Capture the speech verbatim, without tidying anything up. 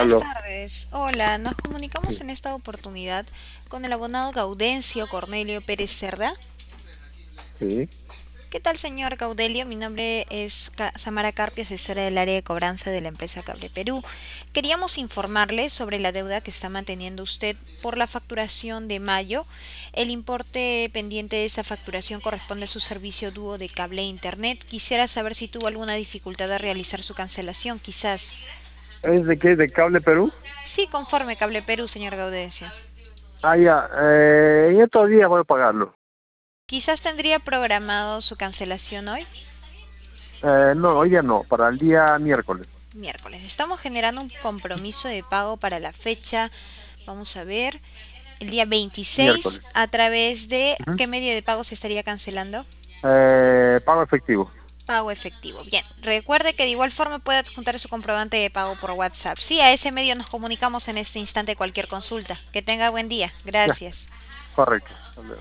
buenas Aló. tardes. Hola, nos comunicamos Sí. en esta oportunidad con el abonado Gaudencio Cornelio Pérez Cerda. Sí. ¿Qué tal, señor Gaudelio? Mi nombre es Ca- Samara Carpio, asesora del área de cobranza de la empresa Cable Perú. Queríamos informarle sobre la deuda que está manteniendo usted por la facturación de mayo. El importe pendiente de esa facturación corresponde a su servicio dúo de cable e internet. Quisiera saber si tuvo alguna dificultad a realizar su cancelación, quizás. ¿Es de qué? ¿De Cable Perú? Sí, conforme Cable Perú, señor Gaudencio. Ah, ya. Eh, en estos días voy a pagarlo. Quizás tendría programado su cancelación hoy, Eh, no, hoy día no, para el día miércoles. miércoles. Estamos generando un compromiso de pago para la fecha, vamos a ver, el día veintiséis, Miércoles. a través de Ujú. qué medio de pago se estaría cancelando. Eh, pago efectivo. Pago efectivo. Bien, recuerde que de igual forma puede adjuntar su comprobante de pago por WhatsApp. Sí, a ese medio nos comunicamos en este instante cualquier consulta. Que tenga buen día. Ya, Gracias. correcto. Hasta luego.